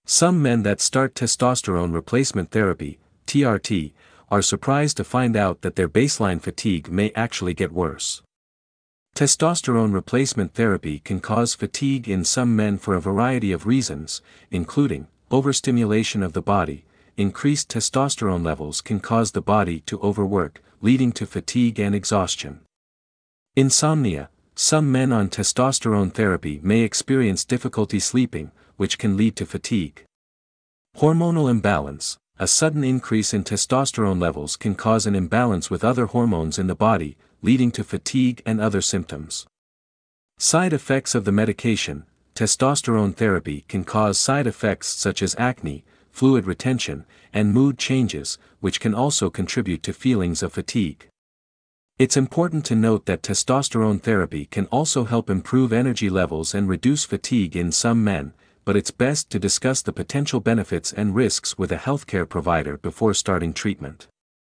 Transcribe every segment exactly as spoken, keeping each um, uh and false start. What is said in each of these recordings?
Some men that start testosterone replacement therapy, T R T, are surprised to find out that their baseline fatigue may actually get worse. Testosterone replacement therapy can cause fatigue in some men for a variety of reasons, including overstimulation of the body. Increased testosterone levels can cause the body to overwork, leading to fatigue and exhaustion. Insomnia. Some men on testosterone therapy may experience difficulty sleeping, which can lead to fatigue. Hormonal imbalance. A sudden increase in testosterone levels can cause an imbalance with other hormones in the body, leading to fatigue and other symptoms. Side effects of the medication. Testosterone therapy can cause side effects such as acne, fluid retention, and mood changes, which can also contribute to feelings of fatigue. It's important to note that testosterone therapy can also help improve energy levels and reduce fatigue in some men, but it's best to discuss the potential benefits and risks with a healthcare provider before starting treatment.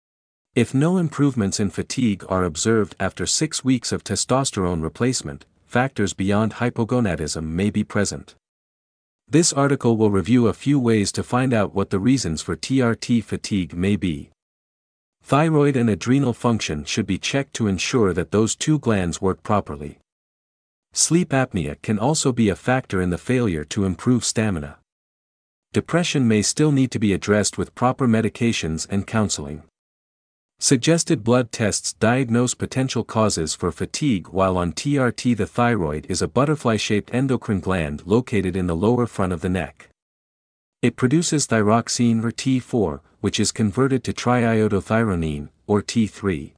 If no improvements in fatigue are observed after six weeks of testosterone replacement, factors beyond hypogonadism may be present. This article will review a few ways to find out what the reasons for T R T fatigue may be. Thyroid and adrenal function should be checked to ensure that those two glands work properly. Sleep apnea can also be a factor in the failure to improve stamina. Depression may still need to be addressed with proper medications and counseling. Suggested blood tests diagnose potential causes for fatigue while on T R T. The thyroid is a butterfly-shaped endocrine gland located in the lower front of the neck. It produces thyroxine or T four, which is converted to triiodothyronine, or T three.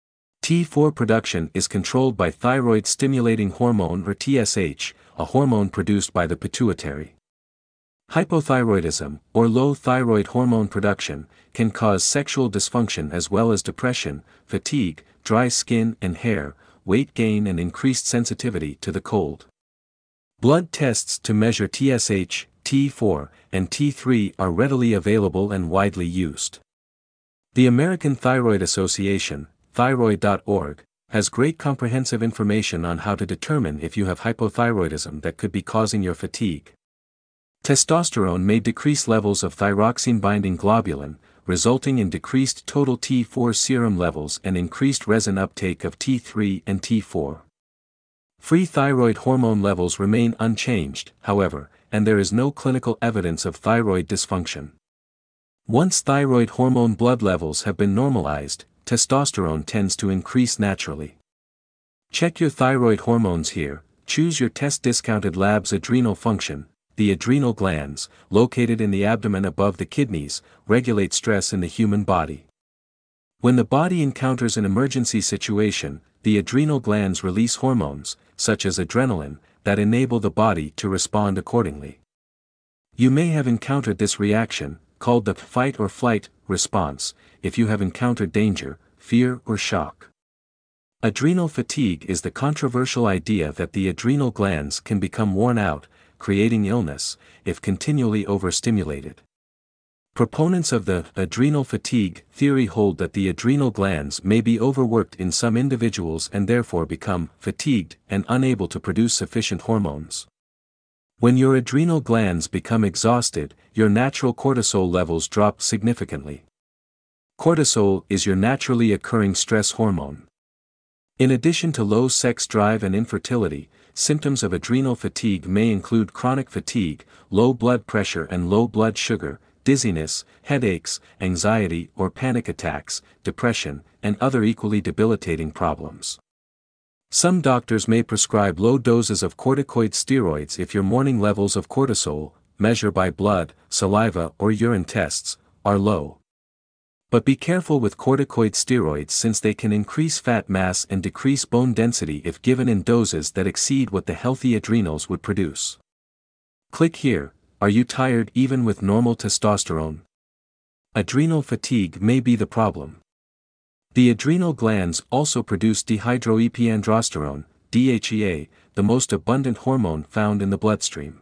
T four production is controlled by thyroid-stimulating hormone or T S H, a hormone produced by the pituitary. Hypothyroidism, or low thyroid hormone production, can cause sexual dysfunction as well as depression, fatigue, dry skin and hair, weight gain and increased sensitivity to the cold. Blood tests to measure T S H, T four, and T three are readily available and widely used. The American Thyroid Association, thyroid dot org, has great comprehensive information on how to determine if you have hypothyroidism that could be causing your fatigue. Testosterone may decrease levels of thyroxine-binding globulin, resulting in decreased total T four serum levels and increased resin uptake of T three and T four. Free thyroid hormone levels remain unchanged, however, and there is no clinical evidence of thyroid dysfunction. Once thyroid hormone blood levels have been normalized, testosterone tends to increase naturally. Check your thyroid hormones here. Choose your test. Discounted labs. Adrenal function. The adrenal glands, located in the abdomen above the kidneys, regulate stress in the human body. When the body encounters an emergency situation, the adrenal glands release hormones, such as adrenaline, that enable the body to respond accordingly. You may have encountered this reaction, called the fight or flight response, if you have encountered danger, fear or shock. Adrenal fatigue is the controversial idea that the adrenal glands can become worn out, creating illness, if continually overstimulated. Proponents of the adrenal fatigue theory hold that the adrenal glands may be overworked in some individuals and therefore become fatigued and unable to produce sufficient hormones. When your adrenal glands become exhausted, your natural cortisol levels drop significantly. Cortisol is your naturally occurring stress hormone. In addition to low sex drive and infertility, symptoms of adrenal fatigue may include chronic fatigue, low blood pressure and low blood sugar, dizziness, headaches, anxiety or panic attacks, depression, and other equally debilitating problems. Some doctors may prescribe low doses of corticoid steroids if your morning levels of cortisol, measured by blood, saliva or urine tests, are low. But be careful with corticoid steroids since they can increase fat mass and decrease bone density if given in doses that exceed what the healthy adrenals would produce. Click here. Are you tired even with normal testosterone? Adrenal fatigue may be the problem. The adrenal glands also produce dehydroepiandrosterone, D H E A, the most abundant hormone found in the bloodstream.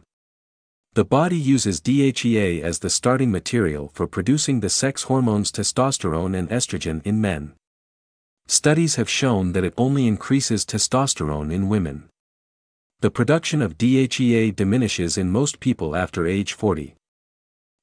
The body uses D H E A as the starting material for producing the sex hormones testosterone and estrogen in men. Studies have shown that it only increases testosterone in women. The production of D H E A diminishes in most people after age forty.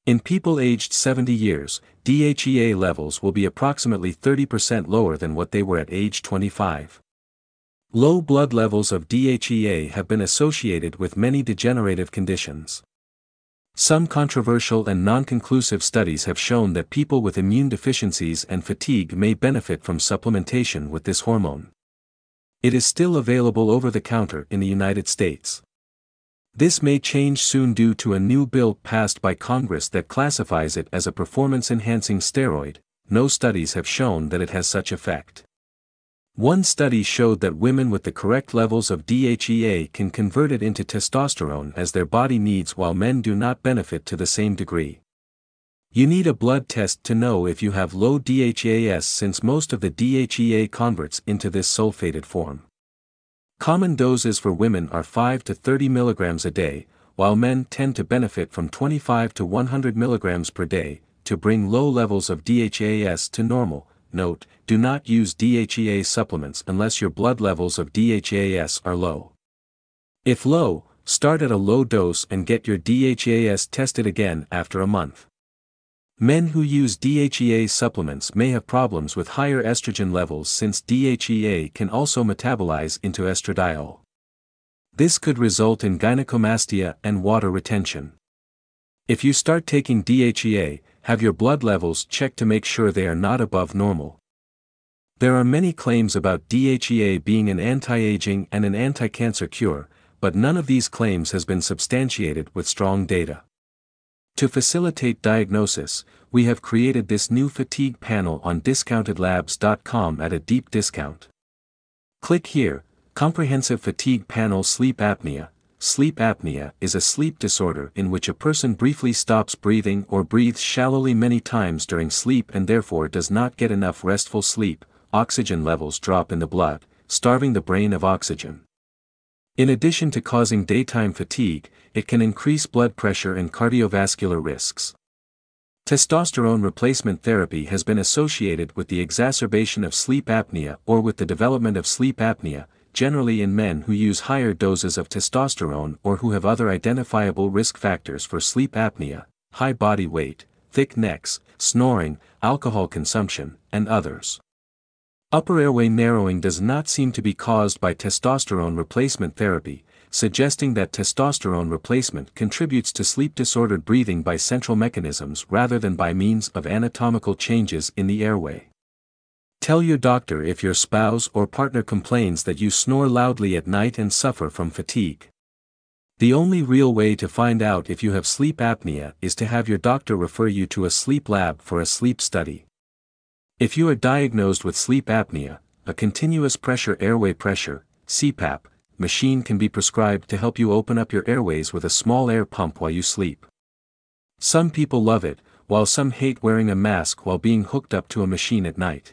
In people aged seventy years, D H E A levels will be approximately thirty percent lower than what they were at age twenty-five. Low blood levels of D H E A have been associated with many degenerative conditions. Some controversial and non-conclusive studies have shown that people with immune deficiencies and fatigue may benefit from supplementation with this hormone. It is still available over the counter in the United States. This may change soon due to a new bill passed by Congress that classifies it as a performance-enhancing steroid. No studies have shown that it has such effect. One study showed that women with the correct levels of D H E A can convert it into testosterone as their body needs, while men do not benefit to the same degree. You need a blood test to know if you have low D H E A, since most of the D H E A converts into this sulfated form. Common doses for women are five to thirty milligrams a day, while men tend to benefit from twenty-five to one hundred milligrams per day. To bring low levels of D H E A to normal, note, do not use D H E A supplements unless your blood levels of D H E A are low. If low, start at a low dose and get your D H E A tested again after a month. Men who use D H E A supplements may have problems with higher estrogen levels, since D H E A can also metabolize into estradiol. This could result in gynecomastia and water retention. If you start taking D H E A, have your blood levels checked to make sure they are not above normal. There are many claims about D H E A being an anti-aging and an anti-cancer cure, but none of these claims has been substantiated with strong data. To facilitate diagnosis, we have created this new fatigue panel on discounted labs dot com at a deep discount. Click here, Comprehensive Fatigue Panel. Sleep apnea. Sleep apnea is a sleep disorder in which a person briefly stops breathing or breathes shallowly many times during sleep and therefore does not get enough restful sleep. Oxygen levels drop in the blood, starving the brain of oxygen. In addition to causing daytime fatigue, it can increase blood pressure and cardiovascular risks. Testosterone replacement therapy has been associated with the exacerbation of sleep apnea or with the development of sleep apnea, generally in men who use higher doses of testosterone or who have other identifiable risk factors for sleep apnea: high body weight, thick necks, snoring, alcohol consumption, and others. Upper airway narrowing does not seem to be caused by testosterone replacement therapy, suggesting that testosterone replacement contributes to sleep-disordered breathing by central mechanisms rather than by means of anatomical changes in the airway. Tell your doctor if your spouse or partner complains that you snore loudly at night and suffer from fatigue. The only real way to find out if you have sleep apnea is to have your doctor refer you to a sleep lab for a sleep study. If you are diagnosed with sleep apnea, a continuous pressure airway pressure (C PAP) machine can be prescribed to help you open up your airways with a small air pump while you sleep. Some people love it, while some hate wearing a mask while being hooked up to a machine at night.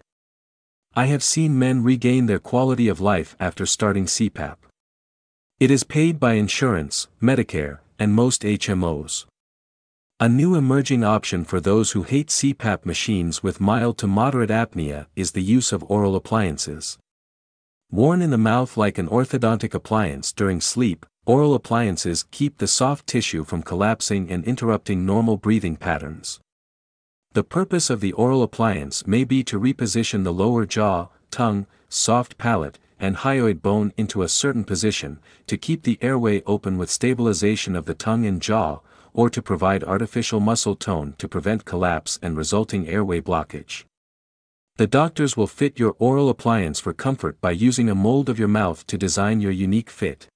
I have seen men regain their quality of life after starting C PAP. It is paid by insurance, Medicare, and most H M Os. A new emerging option for those who hate C PAP machines with mild to moderate apnea is the use of oral appliances. Worn in the mouth like an orthodontic appliance during sleep, oral appliances keep the soft tissue from collapsing and interrupting normal breathing patterns. The purpose of the oral appliance may be to reposition the lower jaw, tongue, soft palate, and hyoid bone into a certain position, to keep the airway open with stabilization of the tongue and jaw, or to provide artificial muscle tone to prevent collapse and resulting airway blockage. The doctors will fit your oral appliance for comfort by using a mold of your mouth to design your unique fit.